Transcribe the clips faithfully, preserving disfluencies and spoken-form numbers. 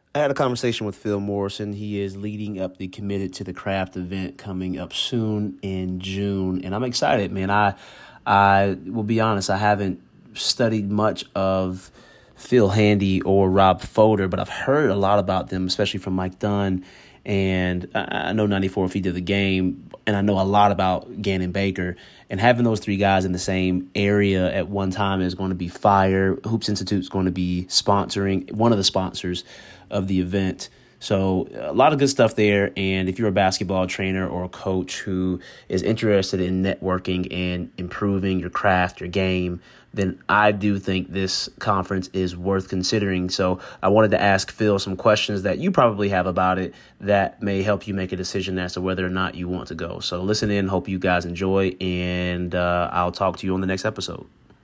I had a conversation with Phil Morrison. He is leading up the Committed to the Craft event coming up soon in June, and I'm excited, man. I I will be honest, I haven't studied much of Phil Handy or Rob Fodor, but I've heard a lot about them, especially from Mike Dunn. And I I know ninety-four feet of the game, and I know a lot about Gannon Baker. And having those three guys in the same area at one time is going to be fire. Hoops Institute is going to be sponsoring, one of the sponsors of the event. So a lot of good stuff there. And if you're a basketball trainer or a coach who is interested in networking and improving your craft, your game, then I do think this conference is worth considering. So I wanted to ask Phil some questions that you probably have about it that may help you make a decision as to whether or not you want to go. So listen in, hope you guys enjoy, and uh, I'll talk to you on the next episode.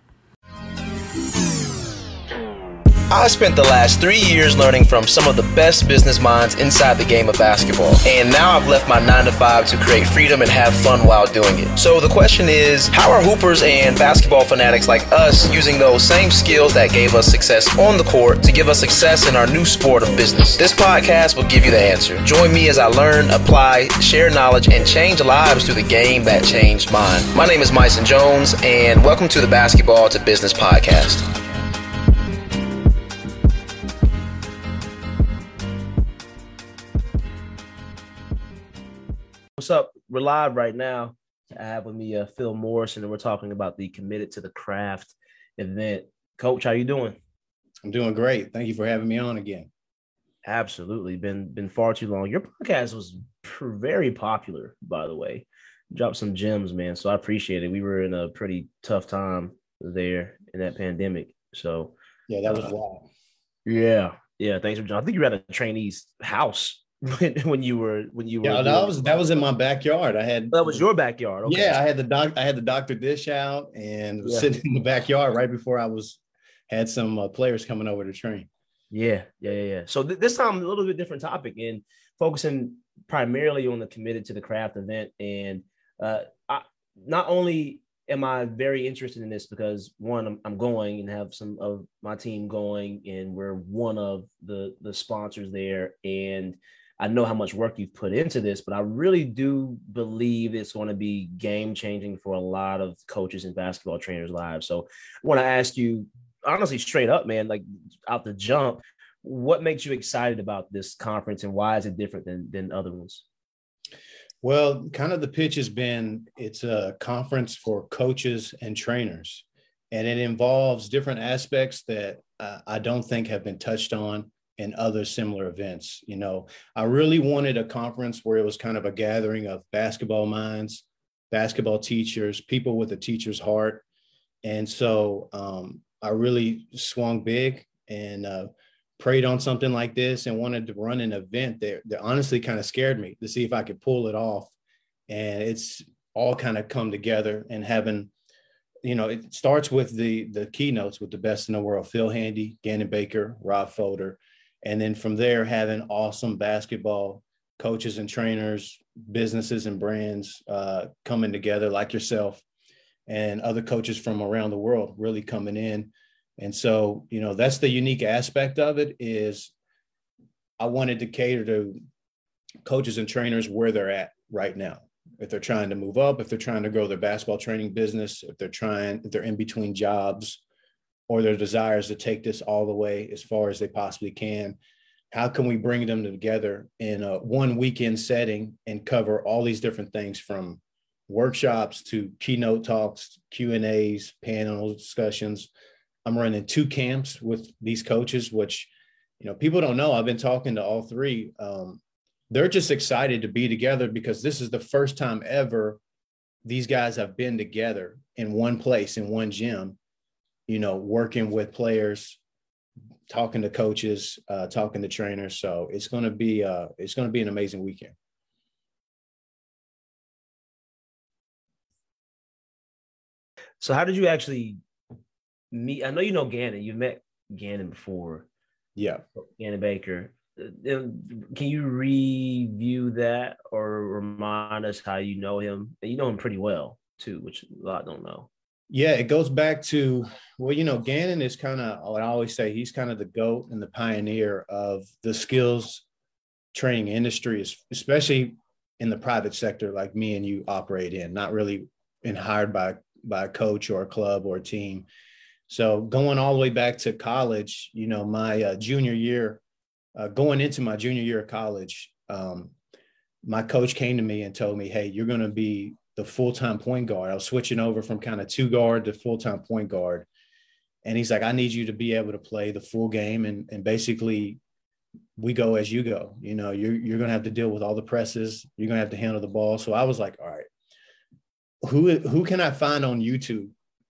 I spent the last three years learning from some of the best business minds inside the game of basketball. And now I've left my nine to five to create freedom and have fun while doing it. So the question is, how are hoopers and basketball fanatics like us using those same skills that gave us success on the court to give us success in our new sport of business? This podcast will give you the answer. Join me as I learn, apply, share knowledge, and change lives through the game that changed mine. My name is Myson Jones, and welcome to the Basketball to Business Podcast. What's up? We're live right now. I have with me uh, Phil Morrison, and we're talking about the Committed to the Craft event. Coach, how you doing? I'm doing great. Thank you for having me on again. Absolutely. Been been far too long. Your podcast was pr- very popular, by the way. Dropped some gems, man. So I appreciate it. We were in a pretty tough time there in that pandemic. So yeah, that was uh, wild. Yeah, yeah. Thanks for John. I think you were at a trainee's house when, when you were when you were. Yeah, that was that was in my backyard. I had that was your backyard. Okay. Yeah, I had the doc. I had the doctor dish out and was yeah. sitting in the backyard right before I was had some uh, players coming over to train. Yeah, yeah, yeah, yeah. So th- this time a little bit different topic and focusing primarily on the Committed to the Craft event. And uh, I, not only am I very interested in this because one, I'm, I'm going and have some of my team going, and we're one of the the sponsors there. And I know how much work you've put into this, but I really do believe it's going to be game changing for a lot of coaches and basketball trainers' lives. So I want to ask you, honestly, straight up, man, like out the jump, what makes you excited about this conference and why is it different than, than other ones? Well, kind of the pitch has been, it's a conference for coaches and trainers, and it involves different aspects that uh, I don't think have been touched on in other similar events. You know, I really wanted a conference where it was kind of a gathering of basketball minds, basketball teachers, people with a teacher's heart. And so um, I really swung big and uh, prayed on something like this and wanted to run an event that, that honestly kind of scared me to see if I could pull it off. And it's all kind of come together and having, you know, it starts with the the keynotes with the best in the world, Phil Handy, Gannon Baker, Rob Fodor. And then from there, having awesome basketball coaches and trainers, businesses and brands uh, coming together like yourself and other coaches from around the world really coming in. And so, you know, that's the unique aspect of it is I wanted to cater to coaches and trainers where they're at right now. If they're trying to move up, if they're trying to grow their basketball training business, if they're trying, if they're in between jobs, or their desires to take this all the way as far as they possibly can. How can we bring them together in a one weekend setting and cover all these different things from workshops to keynote talks, Q and A's, panel discussions. I'm running two camps with these coaches, which, you know, people don't know. I've been talking to all three. Um, they're just excited to be together because this is the first time ever these guys have been together in one place, in one gym, you know, working with players, talking to coaches, uh, talking to trainers. So it's going to be, uh, it's going to be an amazing weekend. So how did you actually meet? I know you know Gannon. You've met Gannon before. Yeah. Gannon Baker. Can you review that or remind us how you know him? And you know him pretty well too, which a lot don't know. Yeah, it goes back to, well, you know, Gannon is kind of, what I always say, he's kind of the GOAT and the pioneer of the skills training industry, especially in the private sector like me and you operate in, not really been hired by, by a coach or a club or a team. So going all the way back to college, you know, my uh, junior year, uh, going into my junior year of college, um, my coach came to me and told me, hey, you're going to be the full-time point guard. I was switching over from kind of two guard to full-time point guard. And he's like, I need you to be able to play the full game. And, and basically we go as you go, you know, you're, you're going to have to deal with all the presses. You're going to have to handle the ball. So I was like, all right, who, who can I find on YouTube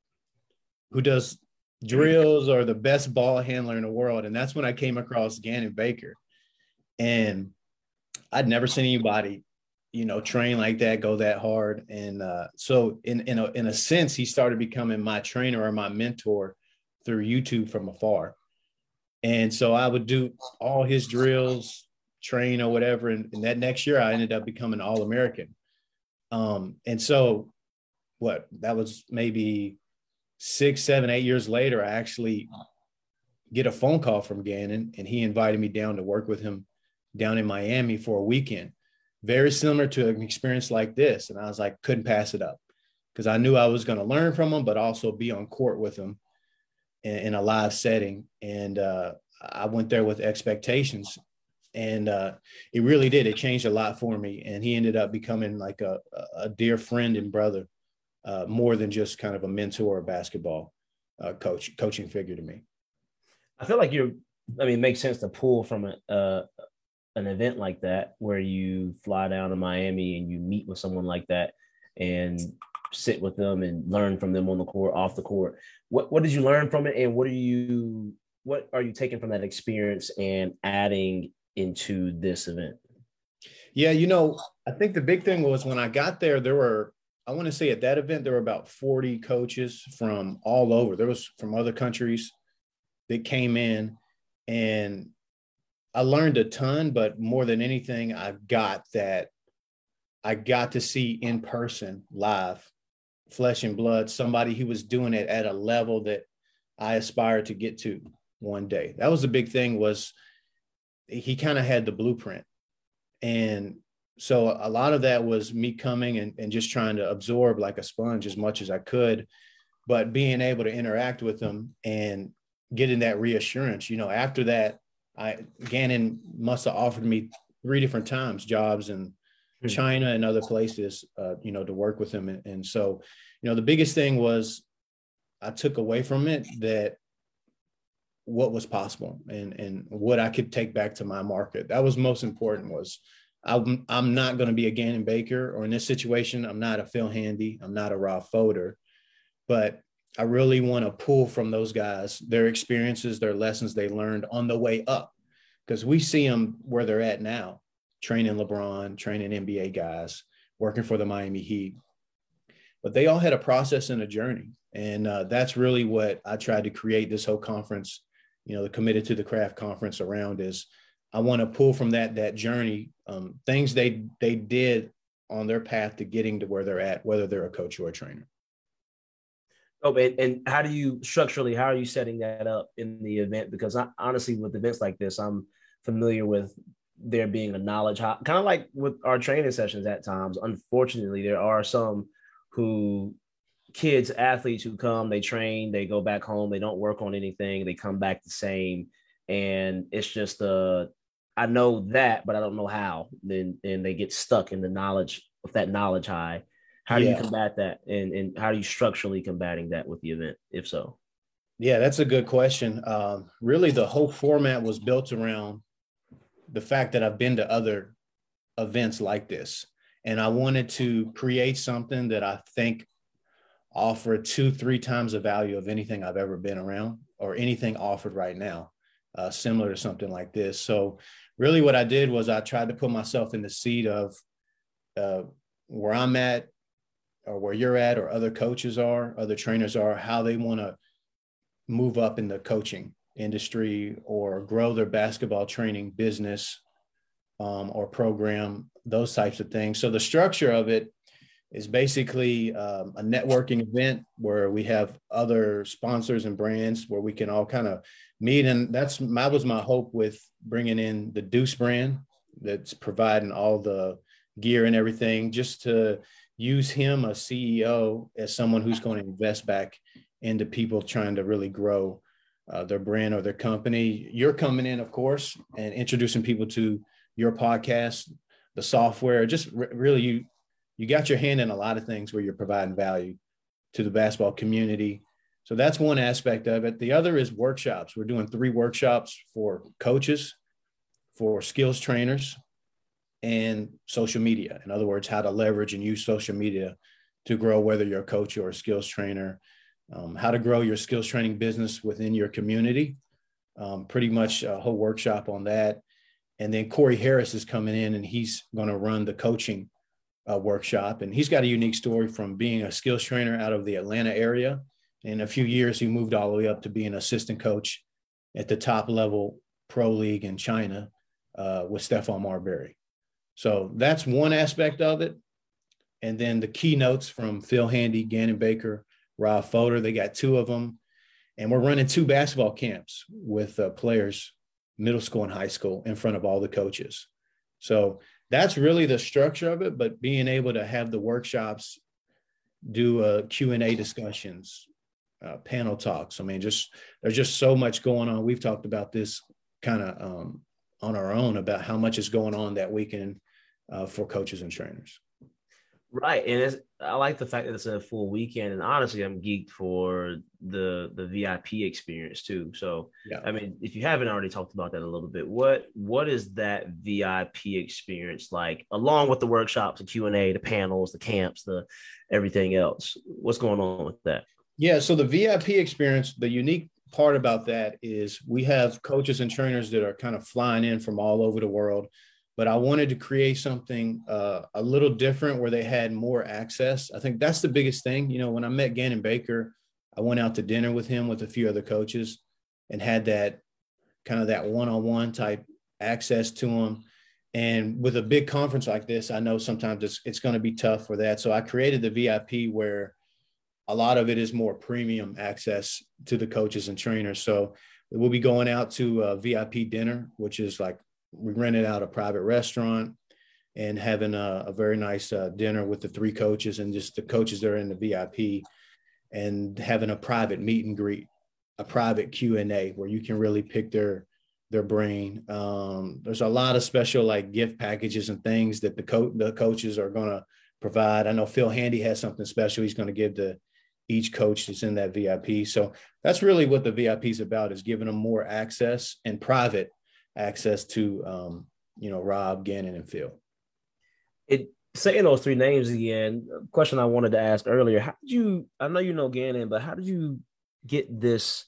who does drills or the best ball handler in the world? And that's when I came across Gannon Baker. And I'd never seen anybody, you know, train like that, go that hard. And uh, so in, in, a, in a sense, he started becoming my trainer or my mentor through YouTube from afar. And so I would do all his drills, train or whatever. And, and that next year I ended up becoming All-American. Um, and so what, that was maybe six, seven, eight years later, I actually get a phone call from Gannon, and he invited me down to work with him down in Miami for a weekend. Very similar to an experience like this. And I was like, couldn't pass it up because I knew I was going to learn from him, but also be on court with him in, in a live setting. And uh, I went there with expectations, and uh, it really did. It changed a lot for me. And he ended up becoming like a, a dear friend and brother, uh, more than just kind of a mentor or basketball uh, coach, coaching figure to me. I feel like you're, I mean, it makes sense to pull from a, uh, an event like that where you fly down to Miami and you meet with someone like that and sit with them and learn from them on the court, off the court. What what did you learn from it, and what are you what are you taking from that experience and adding into this event? Yeah, you know, I think the big thing was when I got there, there were, I want to say at that event, there were about forty coaches from all over. There was from other countries that came in, and I learned a ton, but more than anything, I got that I got to see in person, live, flesh and blood, somebody who was doing it at a level that I aspired to get to one day. That was the big thing, was he kind of had the blueprint. And so a lot of that was me coming and, and just trying to absorb like a sponge as much as I could, but being able to interact with them and getting that reassurance. You know, after that, I Gannon must have offered me three different times jobs in China and other places, uh, you know, to work with him. And, and so, you know, the biggest thing was I took away from it that what was possible and, and what I could take back to my market. That was most important. Was I'm, I'm not going to be a Gannon Baker, or in this situation, I'm not a Phil Handy. I'm not a Rob Fodor, but I really want to pull from those guys, their experiences, their lessons they learned on the way up, because we see them where they're at now, training LeBron, training N B A guys, working for the Miami Heat. But they all had a process and a journey. And uh, that's really what I tried to create this whole conference, you know, the Committed to the Craft conference around, is I want to pull from that, that journey, um, things they, they did on their path to getting to where they're at, whether they're a coach or a trainer. Oh, and, and how do you structurally, how are you setting that up in the event? Because I, honestly, with events like this, I'm familiar with there being a knowledge high, kind of like with our training sessions at times. Unfortunately, there are some who kids, athletes who come, they train, they go back home, they don't work on anything, they come back the same. And it's just, uh, I know that, but I don't know how. Then and they get stuck in the knowledge of that knowledge high. How do yeah. you combat that? And, and how are you structurally combating that with the event, if so? Yeah, that's a good question. Um, really, the whole format was built around the fact that I've been to other events like this. And I wanted to create something that I think offered two, three times the value of anything I've ever been around or anything offered right now, uh, similar to something like this. So really what I did was I tried to put myself in the seat of uh, where I'm at, or where you're at, or other coaches are, other trainers are, how they want to move up in the coaching industry or grow their basketball training business um, or program, those types of things. So the structure of it is basically um, a networking event where we have other sponsors and brands where we can all kind of meet. And that's that was my hope with bringing in the Deuce brand that's providing all the gear and everything, just to use him, a C E O, as someone who's going to invest back into people trying to really grow uh, their brand or their company. You're coming in, of course, and introducing people to your podcast, the software, just re- really you, you got your hand in a lot of things where you're providing value to the basketball community. So that's one aspect of it. The other is workshops. We're doing three workshops for coaches, for skills trainers, and social media. In other words, how to leverage and use social media to grow, whether you're a coach or a skills trainer, um, how to grow your skills training business within your community. Um, pretty much a whole workshop on that. And then Corey Harris is coming in and he's going to run the coaching uh, workshop. And he's got a unique story from being a skills trainer out of the Atlanta area. In a few years, he moved all the way up to being an assistant coach at the top level pro league in China uh, with Stephon Marbury. So that's one aspect of it. And then the keynotes from Phil Handy, Gannon Baker, Rob Fodor, they got two of them. And we're running two basketball camps with uh, players, middle school and high school, in front of all the coaches. So that's really the structure of it, but being able to have the workshops, do uh, Q and A discussions, uh, panel talks. I mean, just there's just so much going on. We've talked about this kind of um, on our own about how much is going on that weekend uh, for coaches and trainers. Right. And it's, I like the fact that it's a full weekend. And honestly, I'm geeked for the the V I P experience too. So, yeah. I mean, if you haven't already talked about that a little bit, what what is that V I P experience like, along with the workshops, the Q and A, the panels, the camps, the everything else? What's going on with that? Yeah. So the V I P experience, the unique part about that is we have coaches and trainers that are kind of flying in from all over the world. But I wanted to create something uh, a little different where they had more access. I think that's the biggest thing. You know, when I met Gannon Baker, I went out to dinner with him with a few other coaches and had that kind of that one-on-one type access to him. And with a big conference like this, I know sometimes it's, it's going to be tough for that. So I created the V I P where a lot of it is more premium access to the coaches and trainers. So we'll be going out to a V I P dinner, which is like, we rented out a private restaurant and having a, a very nice uh, dinner with the three coaches and just the coaches that are in the V I P, and having a private meet and greet, a private Q and A where you can really pick their, their brain. Um, there's a lot of special like gift packages and things that the co- the coaches are going to provide. I know Phil Handy has something special he's going to give to each coach that's in that V I P. So that's really what the V I P is about, is giving them more access and private access to, um, you know, Rob, Gannon, and Phil. It saying those three names again, a question I wanted to ask earlier, how did you, I know you know Gannon, but how did you get this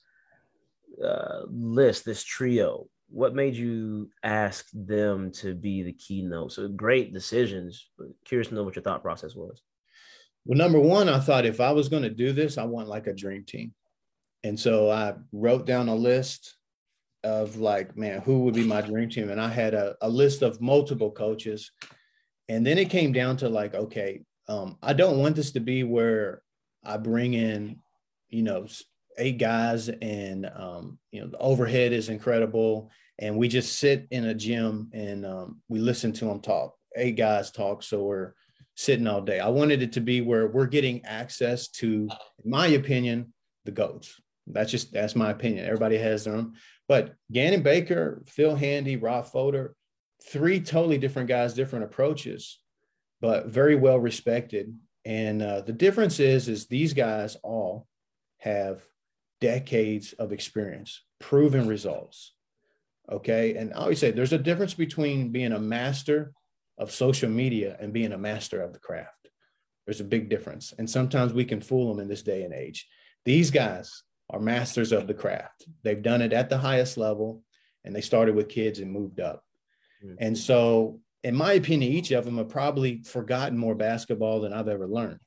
uh, list, this trio? What made you ask them to be the keynote? So great decisions, but curious to know what your thought process was. Well, number one, I thought if I was going to do this, I want like a dream team. And so I wrote down a list of like, man, who would be my dream team? And I had a, a list of multiple coaches. And then it came down to like, okay, um, I don't want this to be where I bring in, you know, eight guys and, um, you know, the overhead is incredible. And we just sit in a gym and um, we listen to them talk, eight guys talk. So we're sitting all day. I wanted it to be where we're getting access to, in my opinion, the GOATs. That's just, that's my opinion. Everybody has their own. But Gannon Baker, Phil Handy, Rob Fodor, three totally different guys, different approaches, but very well respected. And uh, the difference is, is these guys all have decades of experience, proven results. Okay. And I always say there's a difference between being a master of social media and being a master of the craft. There's a big difference. And sometimes we can fool them in this day and age. These guys are masters of the craft. They've done it at the highest level, and they started with kids and moved up. Mm-hmm. And so, in my opinion, each of them have probably forgotten more basketball than I've ever learned.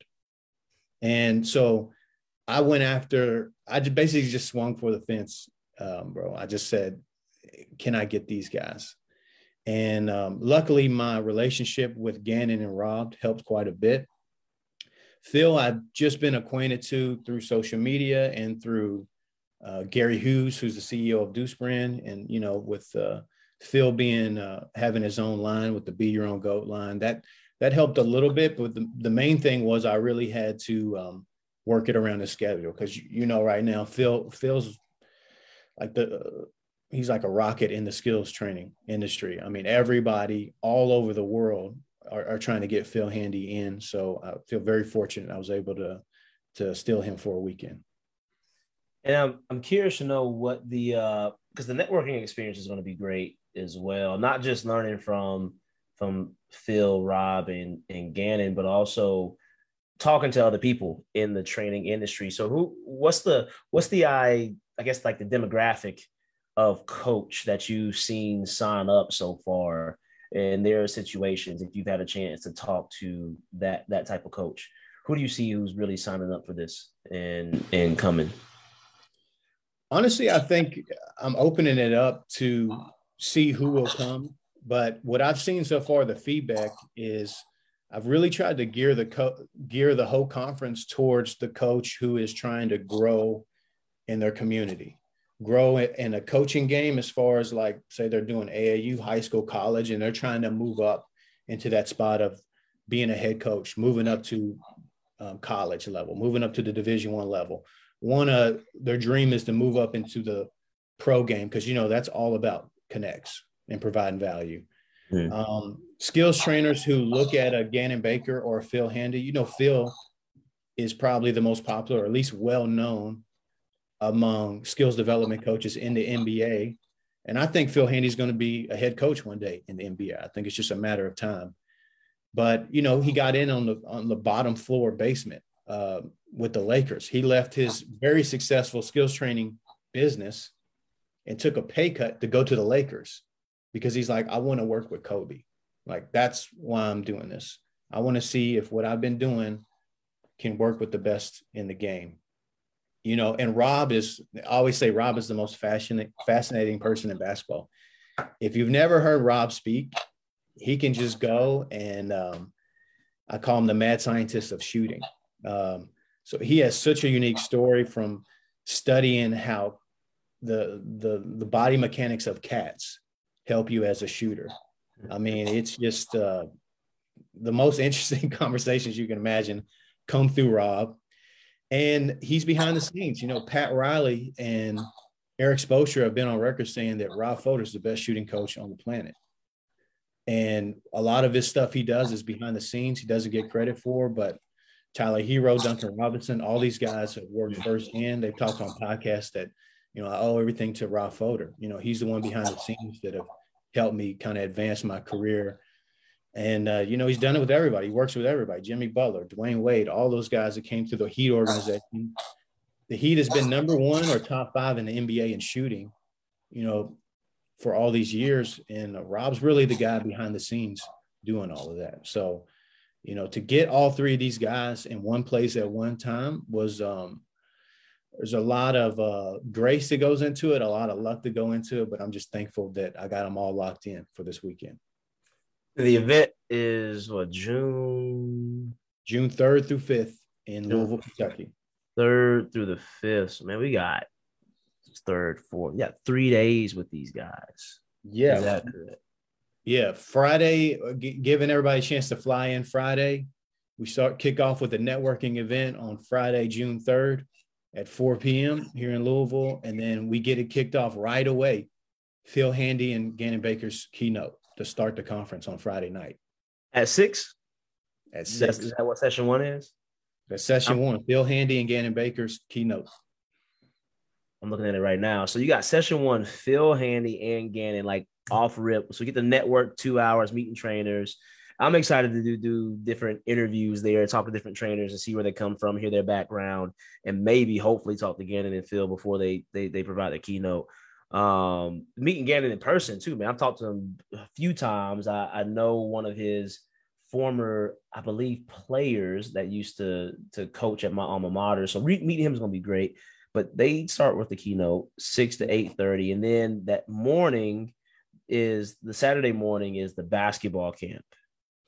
And so I went after, I just basically just swung for the fence, um, bro. I just said, can I get these guys? And um, luckily, my relationship with Gannon and Rob helped quite a bit. Phil, I've just been acquainted to through social media and through uh, Gary Hughes, who's the C E O of Deuce Brand. And, you know, with uh, Phil being, uh, having his own line with the Be Your Own Goat line, that, that helped a little bit. But the, the main thing was I really had to um, work it around his schedule. Cause you know, right now, Phil, Phil's like the, uh, he's like a rocket in the skills training industry. I mean, everybody all over the world are, are trying to get Phil Handy in. So I feel very fortunate I was able to, to steal him for a weekend. And I'm, I'm curious to know what the, uh, because the networking experience is going to be great as well. Not just learning from, from Phil, Rob, and, and Gannon, but also talking to other people in the training industry. So who, what's the, what's the, I, I guess like the demographic of coach that you've seen sign up so far, and there are situations, if you've had a chance to talk to that, that type of coach, who do you see who's really signing up for this and, and coming? Honestly, I think I'm opening it up to see who will come. But what I've seen so far, the feedback is I've really tried to gear the co- gear the whole conference towards the coach who is trying to grow in their community, grow in a coaching game as far as like, say they're doing A A U, high school, college, and they're trying to move up into that spot of being a head coach, moving up to um, college level, moving up to the Division One level. One, uh, their dream is to move up into the pro game because, you know, that's all about connects and providing value. Mm. Um, skills trainers who look at a Gannon Baker or a Phil Handy, you know, Phil is probably the most popular, or at least well-known among skills development coaches in the N B A. And I think Phil Handy is going to be a head coach one day in the N B A. I think it's just a matter of time. But, you know, he got in on the on the bottom floor basement uh, with the Lakers. He left his very successful skills training business and took a pay cut to go to the Lakers because he's like, I want to work with Kobe. Like, that's why I'm doing this. I want to see if what I've been doing can work with the best in the game. You know, and Rob is, I always say Rob is the most fascinating, fascinating person in basketball. If you've never heard Rob speak, he can just go and um, I call him the mad scientist of shooting. Um, so he has such a unique story from studying how the, the, the body mechanics of cats help you as a shooter. I mean, it's just uh, the most interesting conversations you can imagine come through Rob. And he's behind the scenes. You know, Pat Riley and Eric Spoelstra have been on record saying that Rob Fodor is the best shooting coach on the planet. And a lot of his stuff he does is behind the scenes. He doesn't get credit for, but Tyler Hero, Duncan Robinson, all these guys have worked firsthand. They've talked on podcasts that, you know, I owe everything to Rob Fodor. You know, he's the one behind the scenes that have helped me kind of advance my career. And, uh, you know, he's done it with everybody. He works with everybody. Jimmy Butler, Dwayne Wade, all those guys that came through the Heat organization. The Heat has been number one or top five in the N B A in shooting, you know, for all these years. And uh, Rob's really the guy behind the scenes doing all of that. So, you know, to get all three of these guys in one place at one time was um, there's a lot of uh, grace that goes into it, a lot of luck to go into it. But I'm just thankful that I got them all locked in for this weekend. The event is what, June? June third through fifth in Louisville, Kentucky. third through the fifth. So, man, we got third, fourth. Yeah, three days with these guys. Yeah. Is that good? Yeah. Friday, g- giving everybody a chance to fly in Friday. We start kick off with a networking event on Friday, June third at four p.m. here in Louisville. And then we get it kicked off right away. Phil Handy and Gannon Baker's keynote to start the conference on Friday night. At six? At six. Is that what session one is? That's session I'm, one. Phil Handy and Gannon Baker's keynote. I'm looking at it right now. So you got session one, Phil Handy and Gannon, like off rip. So we get the network two hours, meeting trainers. I'm excited to do, do different interviews there, talk to different trainers and see where they come from, hear their background, and maybe hopefully talk to Gannon and Phil before they they, they provide the keynote. Um, meeting Gannon in person too, man. I've talked to him a few times. I, I know one of his former, I believe, players that used to to coach at my alma mater. So re- meeting him is going to be great. But they start with the keynote six to eight thirty, and then that morning is the Saturday morning is the basketball camp.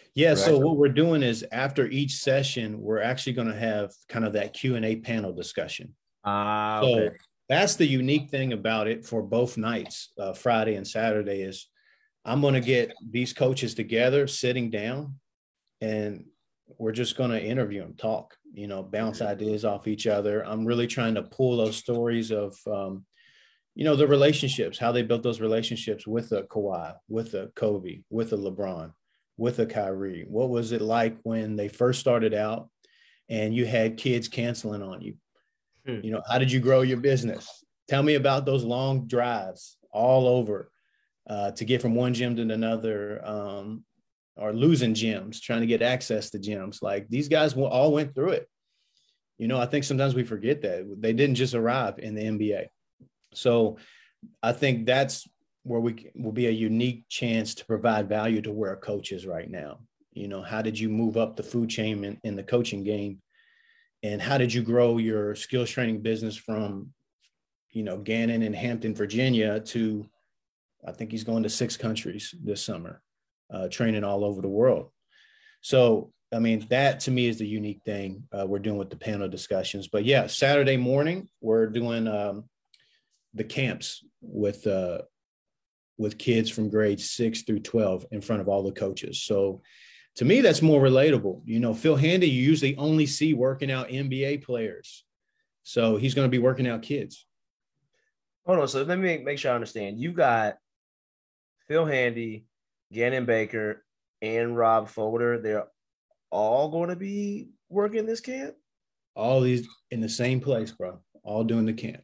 Yeah. Right. So what we're doing is after each session, we're actually going to have kind of that Q and A panel discussion. Ah, okay. So that's the unique thing about it for both nights, uh, Friday and Saturday, is I'm going to get these coaches together, sitting down, and we're just going to interview them, talk, you know, bounce ideas off each other. I'm really trying to pull those stories of, um, you know, the relationships, how they built those relationships with a Kawhi, with a Kobe, with a LeBron, with a Kyrie. What was it like when they first started out and you had kids canceling on you? Hmm. You know, how did you grow your business? Tell me about those long drives all over uh, to get from one gym to another, um, or losing gyms, trying to get access to gyms. Like these guys all went through it. You know, I think sometimes we forget that they didn't just arrive in the N B A. So I think that's where we will be a unique chance to provide value to where a coach is right now. You know, how did you move up the food chain in, in the coaching game? And how did you grow your skills training business from, you know, Gannon and Hampton, Virginia to, I think he's going to six countries this summer, uh, training all over the world. So, I mean, that to me is the unique thing uh, we're doing with the panel discussions. But yeah, Saturday morning, we're doing um, the camps with, uh, with kids from grades six through twelve in front of all the coaches. So to me, that's more relatable. You know, Phil Handy, you usually only see working out N B A players. So he's going to be working out kids. Hold on. So let me make, make sure I understand. You got Phil Handy, Gannon Baker, and Rob Folder. They're all going to be working this camp? All these in the same place, bro. All doing the camp.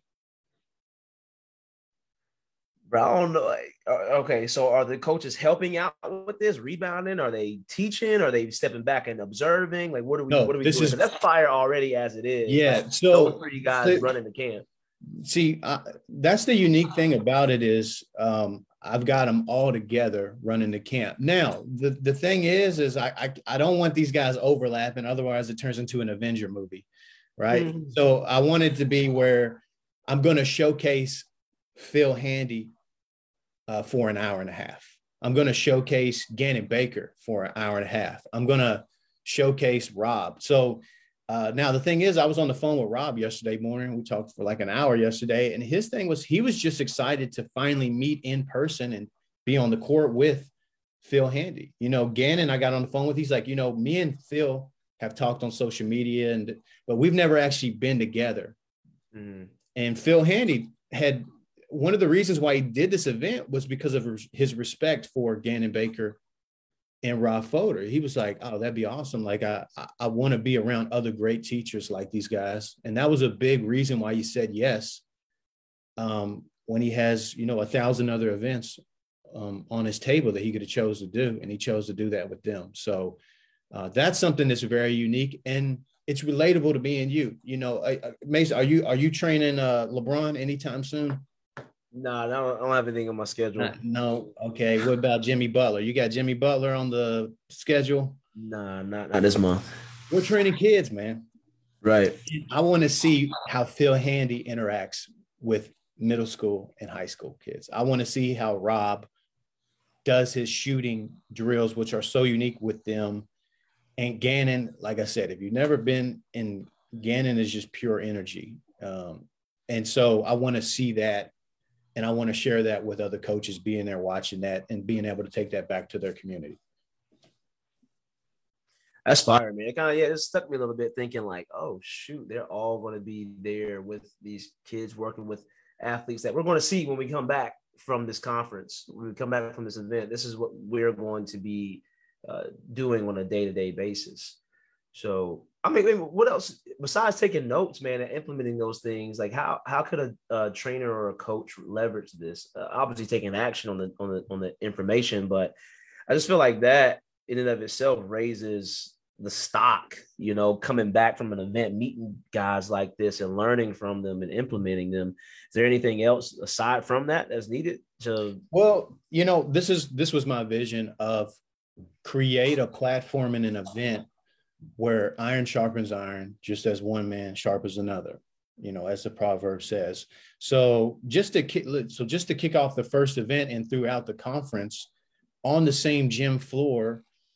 Bro, I don't know. Like, okay, so are the coaches helping out with this, rebounding? Are they teaching? Are they stepping back and observing? Like, what are we? No, what are we this doing? is That's fire already as it is. Yeah. Like, So those three guys running the camp. See, uh, that's the unique thing about it is um, I've got them all together running the camp. Now, the, the thing is, is I, I I don't want these guys overlapping. Otherwise, it turns into an Avenger movie, right? Mm-hmm. So I want it to be where I'm going to showcase Phil Handy uh, for an hour and a half. I'm going to showcase Gannon Baker for an hour and a half. I'm going to showcase Rob. So Uh, now, the thing is, I was on the phone with Rob yesterday morning. We talked for like an hour yesterday. And his thing was he was just excited to finally meet in person and be on the court with Phil Handy. You know, Gannon, I got on the phone with, he's like, you know, me and Phil have talked on social media, and but we've never actually been together. Mm. And Phil Handy had one of the reasons why he did this event was because of his respect for Gannon Baker and Rob Folder. He was like, oh, that'd be awesome. Like, I, I, I want to be around other great teachers like these guys. And that was a big reason why he said yes. Um, when he has, you know, a thousand other events um, on his table that he could have chose to do. And he chose to do that with them. So uh, that's something that's very unique. And it's relatable to me and you. You know, I, I, Mason, are you, are you training uh, LeBron anytime soon? No, nah, I don't, I don't have anything on my schedule. Uh, no. Okay. What about Jimmy Butler? You got Jimmy Butler on the schedule? Nah, not, not this month. We're training kids, man. Right. I want to see how Phil Handy interacts with middle school and high school kids. I want to see how Rob does his shooting drills, which are so unique with them. And Gannon, like I said, if you've never been in, Gannon is just pure energy. Um, and so I want to see that. And I want to share that with other coaches, being there, watching that, and being able to take that back to their community. That's fire, man. It kind of, yeah, it stuck me a little bit thinking like, oh, shoot, they're all going to be there with these kids working with athletes that we're going to see when we come back from this conference. When we come back from this event, this is what we're going to be uh, doing on a day-to-day basis. So, I mean, what else besides taking notes, man, and implementing those things? Like, how how could a, a trainer or a coach leverage this? Uh, obviously, taking action on the on the on the information, but I just feel like that in and of itself raises the stock. You know, coming back from an event, meeting guys like this, and learning from them and implementing them. Is there anything else aside from that that's needed to? Well, you know, this is this was my vision of create a platform and an event where iron sharpens iron, just as one man sharpens another, you know, as the proverb says. So just to so just to kick off the first event and throughout the conference on the same gym floor,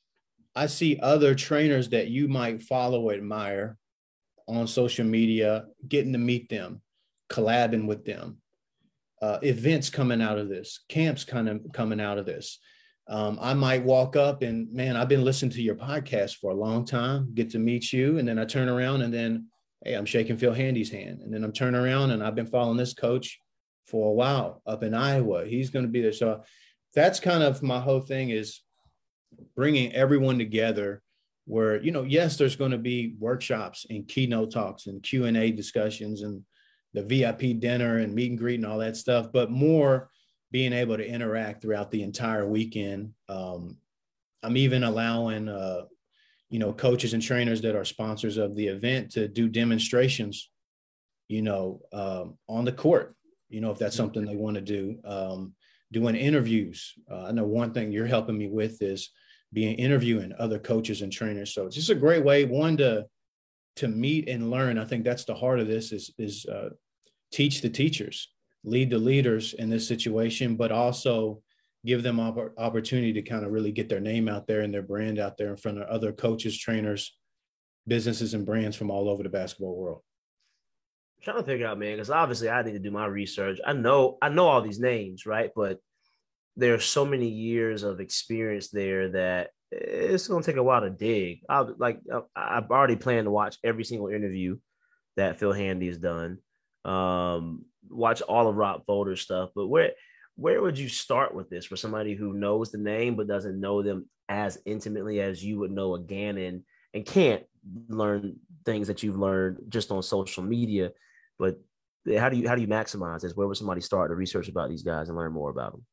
I see other trainers that you might follow or admire on social media, getting to meet them, collabing with them, uh, events coming out of this, camps kind of coming out of this. Um, I might walk up and, man, I've been listening to your podcast for a long time, get to meet you. And then I turn around and then, hey, I'm shaking Phil Handy's hand. And then I'm turning around and I've been following this coach for a while up in Iowa. He's going to be there. So that's kind of my whole thing, is bringing everyone together where, you know, yes, there's going to be workshops and keynote talks and Q and A discussions and the V I P dinner and meet and greet and all that stuff, but more being able to interact throughout the entire weekend. Um, I'm even allowing, uh, you know, coaches and trainers that are sponsors of the event to do demonstrations, you know, um, on the court, you know, if that's something they want to do, um, doing interviews. Uh, I know one thing you're helping me with is being interviewing other coaches and trainers. So it's just a great way, one, to, to meet and learn. I think that's the heart of this, is, is uh, teach the teachers, lead the leaders in this situation, but also give them opp- opportunity to kind of really get their name out there and their brand out there in front of other coaches, trainers, businesses, and brands from all over the basketball world. I'm trying to figure out, man, because obviously I need to do my research. I know, I know all these names, right? But there are so many years of experience there that it's going to take a while to dig. I like, I've already planned to watch every single interview that Phil Handy has done. Um, watch all of Rob Fodor's stuff, but where, where would you start with this for somebody who knows the name but doesn't know them as intimately as you would know a Gannon, and can't learn things that you've learned just on social media? But how do you how do you maximize this? Where would somebody start to research about these guys and learn more about them?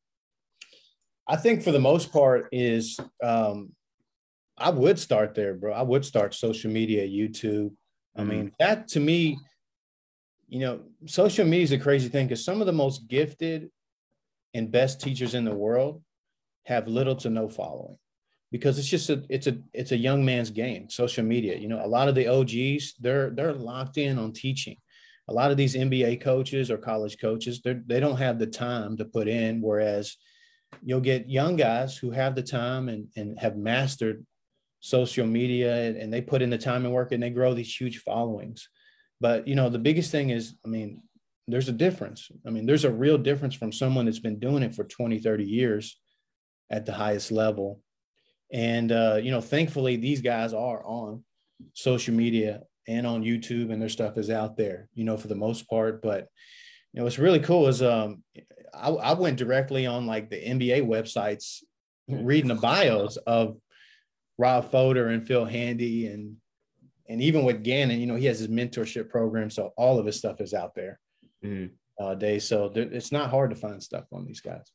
I think for the most part is um, I would start there, bro. I would start social media, YouTube. I mm-hmm. mean, that to me, you know, social media is a crazy thing, because some of the most gifted and best teachers in the world have little to no following, because it's just a it's a it's a young man's game. Social media, you know, a lot of the O Gs, they're they're locked in on teaching. A lot of these N B A coaches or college coaches, they they don't have the time to put in, whereas you'll get young guys who have the time and, and have mastered social media, and, and they put in the time and work and they grow these huge followings. But, you know, the biggest thing is, I mean, there's a difference. I mean, there's a real difference from someone that's been doing it for twenty, thirty years at the highest level. And, uh, you know, thankfully, these guys are on social media and on YouTube, and their stuff is out there, you know, for the most part. But, you know, what's really cool is um, I, I went directly on like the N B A websites, reading the bios of Rob Fodor and Phil Handy, and and even with Gannon, you know, he has his mentorship program, so all of his stuff is out there mm-hmm. nowadays. So there, it's not hard to find stuff on these guys.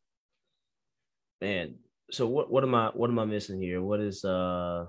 Man, so what what am I what am I missing here? What is uh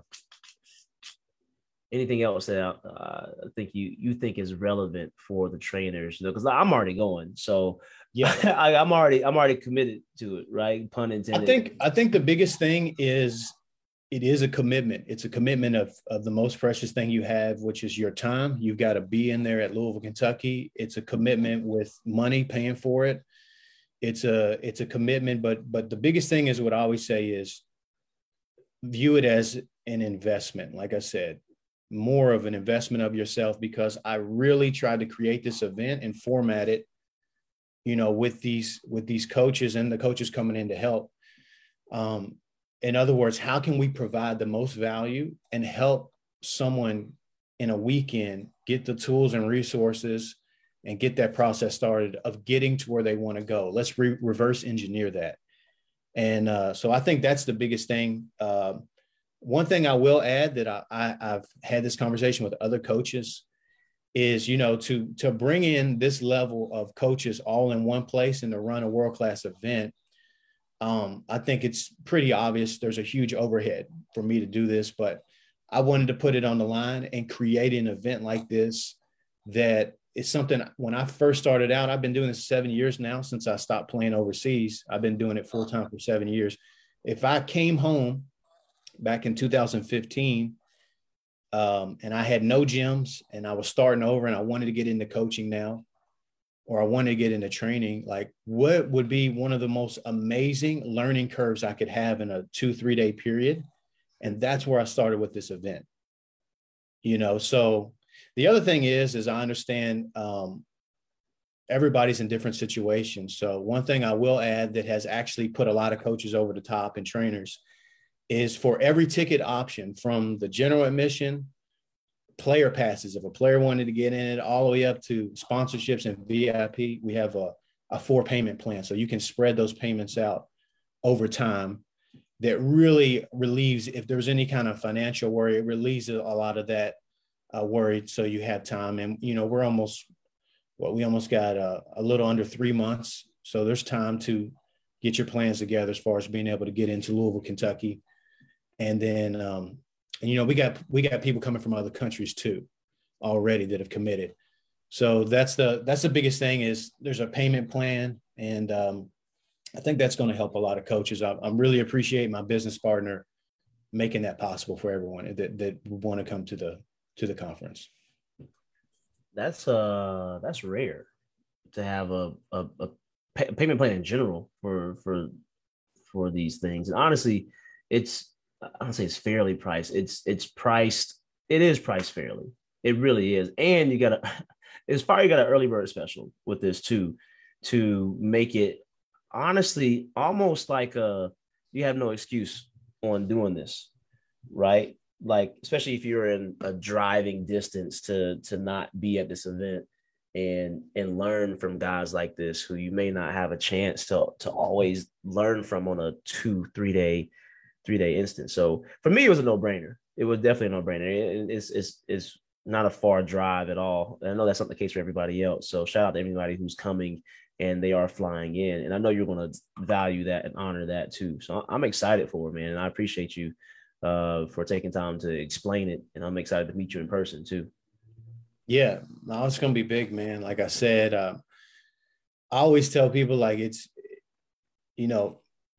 anything else that uh, I think you you think is relevant for the trainers? You know, because I'm already going, so yeah, I, I'm already I'm already committed to it, right? Pun intended. I think I think the biggest thing is it is a commitment. It's a commitment of of the most precious thing you have, which is your time. You've got to be in there at Louisville, Kentucky. It's a commitment with money, paying for it. It's a it's a commitment, but but the biggest thing is what I always say is view it as an investment. Like I said, more of an investment of yourself, because I really tried to create this event and format it, you know, with these with these coaches and the coaches coming in to help. Um, in other words, how can we provide the most value and help someone in a weekend get the tools and resources and get that process started of getting to where they want to go? Let's re- reverse engineer that. And uh, so I think that's the biggest thing. Uh, one thing I will add that I, I, I've had this conversation with other coaches is, you know, to, to bring in this level of coaches all in one place and to run a world-class event. Um, I think it's pretty obvious there's a huge overhead for me to do this, but I wanted to put it on the line and create an event like this that is something. When I first started out, I've been doing this seven years now since I stopped playing overseas. I've been doing it full time for seven years. If I came home back in two thousand fifteen um, and I had no gyms and I was starting over and I wanted to get into coaching now, or I wanted to get into training, like what would be one of the most amazing learning curves I could have in a two, three day period? And that's where I started with this event. You know, so the other thing is, is I understand um, everybody's in different situations. So one thing I will add that has actually put a lot of coaches over the top and trainers is for every ticket option, from the general admission, player passes, if a player wanted to get in it, all the way up to sponsorships and V I P, we have a, a four payment plan. So you can spread those payments out over time. That really relieves, if there's any kind of financial worry, it relieves a lot of that uh, worry. So you have time. And, you know, we're almost, well, we almost got uh, a little under three months. So there's time to get your plans together as far as being able to get into Louisville, Kentucky. And then, um, and, you know, we got, we got people coming from other countries too already that have committed. So that's the, that's the biggest thing, is there's a payment plan. And, um, I think that's going to help a lot of coaches. I, I really appreciate my business partner making that possible for everyone that, that want to come to the to the conference. That's uh that's rare to have a a, a pay, payment plan in general for for for these things. And honestly, it's I don't say it's fairly priced. It's it's priced. It is priced fairly. It really is. And you got a it's probably got an early bird special with this too, to make it honestly almost like a you have no excuse on doing this, right? Like, especially if you're in a driving distance to to not be at this event and and learn from guys like this who you may not have a chance to to always learn from on a two three day three day instance. So for me, it was a no-brainer. It was definitely a no-brainer. It, it's it's it's not a far drive at all. And I know that's not the case for everybody else. So shout out to everybody who's coming and they are flying in. And I know you're going to value that and honor that too. So I'm excited for it, man. And I appreciate you uh, for taking time to explain it. And I'm excited to meet you in person too. Yeah, no, it's going to be big, man. Like I said, uh, I always tell people, like, it's, you know,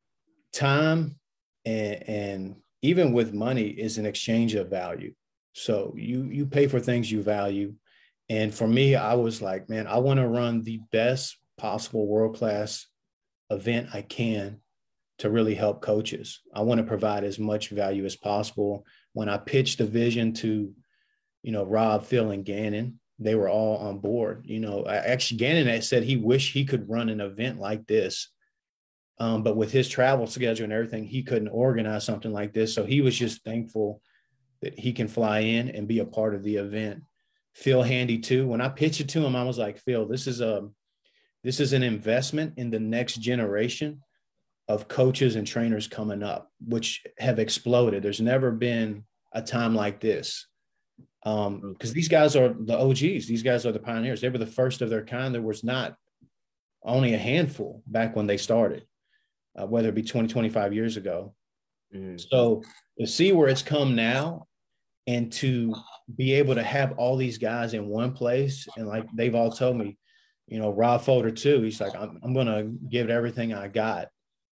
time and, and even with money is an exchange of value. So you, you pay for things you value. And for me, I was like, man, I want to run the best possible world-class event I can to really help coaches. I want to provide as much value as possible. When I pitched the vision to, you know, Rob, Phil, and Gannon, they were all on board. You know, I, actually Gannon had said he wished he could run an event like this. Um, but with his travel schedule and everything, he couldn't organize something like this. So he was just thankful that he can fly in and be a part of the event. Phil Handy too. When I pitched it to him, I was like, Phil, this is a, this is an investment in the next generation of coaches and trainers coming up, which have exploded. There's never been a time like this. Um, because these guys are the O Gs. These guys are the pioneers. They were the first of their kind. There was not only a handful back when they started, uh, whether it be twenty, twenty-five years ago. Mm. So to see where it's come now and to be able to have all these guys in one place, and like they've all told me, you know, Rob Folder too, he's like, I'm, I'm going to give it everything I got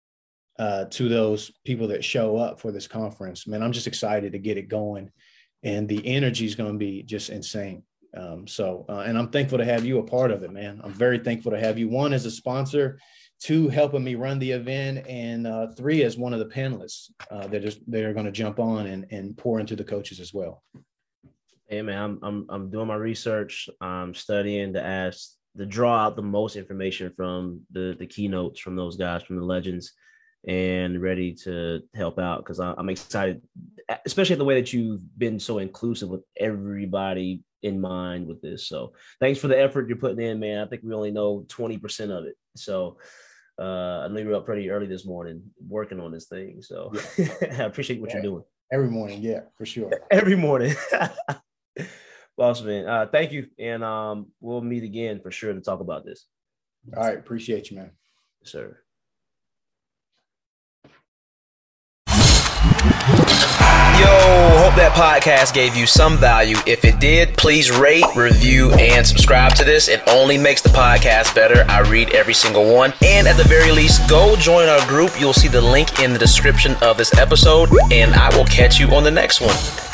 uh, to those people that show up for this conference. Man, I'm just excited to get it going. And the energy is going to be just insane. Um, so, uh, and I'm thankful to have you a part of it, man. I'm very thankful to have you. One, as a sponsor, two, helping me run the event, and uh, three, as one of the panelists uh, that is that are going to jump on and, and pour into the coaches as well. Hey, man, I'm I'm I'm doing my research. I'm studying to ask to draw out the most information from the the keynotes from those guys, from the legends, and ready to help out, because I'm excited, especially the way that you've been so inclusive with everybody in mind with this. So thanks for the effort you're putting in, man. I think we only know twenty percent of it. So uh, I know you were up pretty early this morning working on this thing. So yeah. I appreciate what yeah. you're doing. Every morning. Yeah, for sure. Every morning. Awesome, man. Uh, thank you. And um, we'll meet again for sure to talk about this. All right. Appreciate you, man. Yes, sir. Yo, hope that podcast gave you some value. If it did, please rate, review, and subscribe to this. It only makes the podcast better. I read every single one. And at the very least, go join our group. You'll see the link in the description of this episode, and I will catch you on the next one.